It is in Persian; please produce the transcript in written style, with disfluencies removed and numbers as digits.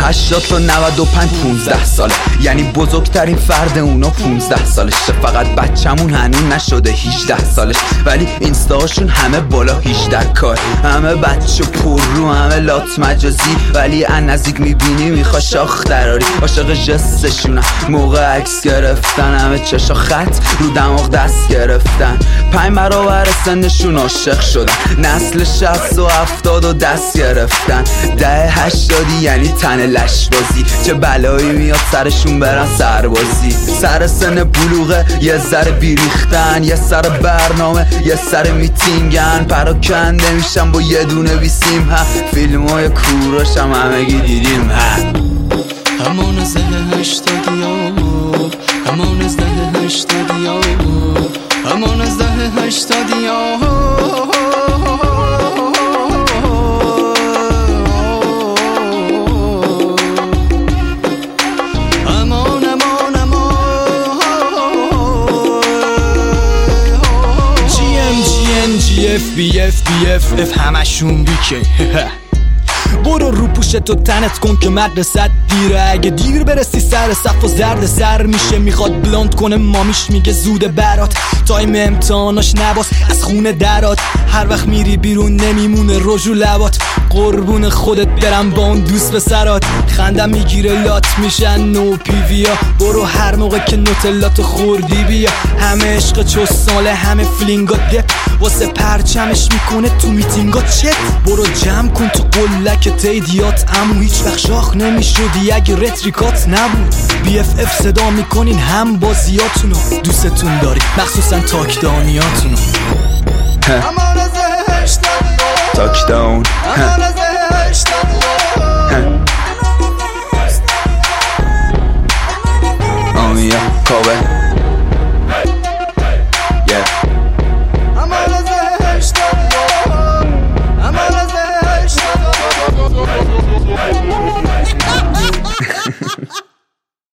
80 تا 95 15 ساله، یعنی بزرگترین فرد اونا 15 سالشه. فقط بچمون هنوز نشده 18 سالش، ولی اینستاشون همه بالا 18 کار، همه بچه پر رو، همه لات مجازی، ولی ان نزدیک میبینی میخوا شاخ دراری. عاشق جستشونم موقع عکس گرفتن، همه چشا خط رو دماغ دست گرفتن. 5 برابر سنشون عاشق شدن، نسل 60 و 70 و دست گرفتن. 80 یعنی تن لش بازی، چه بلایی میاد سرشون برن سربازی. سر سن بلوغه یه ذره بیریختن، یه سر برنامه یه سر میتینگن، پراکنده میشن با یه دونه بیسیم. ها فیلمای کوروش هم همگی دیدیم. همان از ده 80 همان از ده 80 همان از ده 80 BF همشون بیکه. برو رو پوشتو تنت کن که مدرسه دیره، اگه دیر برسی سر صف و زرد سر میشه. میخواد بلاند کنه مامیش میگه زود برات، تایم امتحاناش نباس از خونه درات. هر وقت میری بیرون نمیمونه رژ و لبات، قربون خودت برم با اون دوست پسرات. خندم میگیره لات میشن نو پیویا، برو هر موقع که نوتلاتو خوردی بیا. همه عشق چوساله همه فلینگا دپ، واسه پرچمش میکنه تو میتینگا چت. برو جمع کن تو قلک تیدیات، امو هیچ وقت شاخ نمیشدی اگه رتریکات نبود. BFF صدا میکنین هم بازیاتونو، دوستتون داری مخصوصا تاکدانیاتونو. تاکدان آمیا کابه